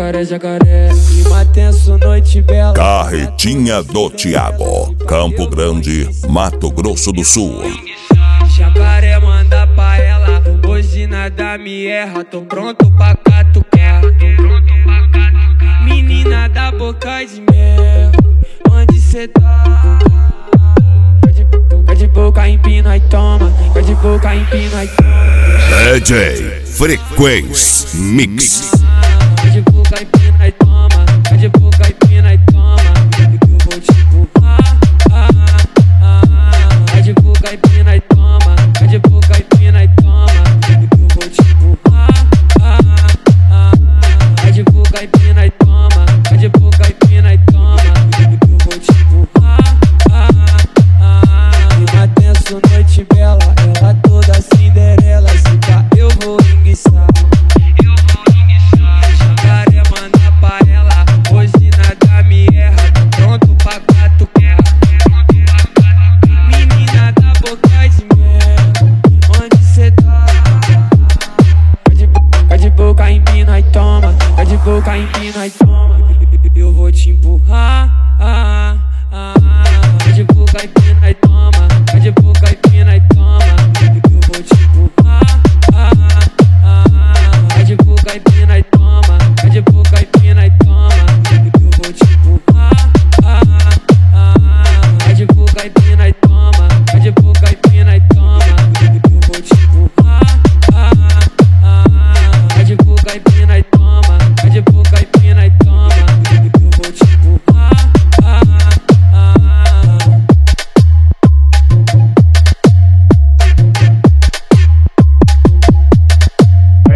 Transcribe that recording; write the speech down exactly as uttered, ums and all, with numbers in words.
jacaré, jacaré. Clima tenso, noite bela. Carretinha do Thiago, Campo Grande, Mato Grosso do Sul. Jacaré manda pra ela, hoje nada me erra. Tô pronto pra catucar. Menina da boca de mel, onde cê tá? Quer de boca, empina e toma. Quer de boca, empina e toma. D J Frequência Mix. Quer de boca, empina e toma. Quer de boca, empina e toma. Eu vou te empurrar. Quer de boca, empina e toma. Quer de boca, empina e toma. Eu vou te empurrar. Quer de boca, empina e toma. Quer de boca, empina e toma. Eu vou te empurrar. Clima tenso, noite bela. Ela toda Cinderela. Se pá, eu vou enguiçar. Eu vou enguiçar. Jacaré manda pra ela, hoje nada me erra. Tô pronto pra catucar. Menina da boca de mel, onde cê tá? Quer de boca, empina e toma. Quer de boca, empina e toma. Eu vou te empurrar. Quer de boca, empina e toma.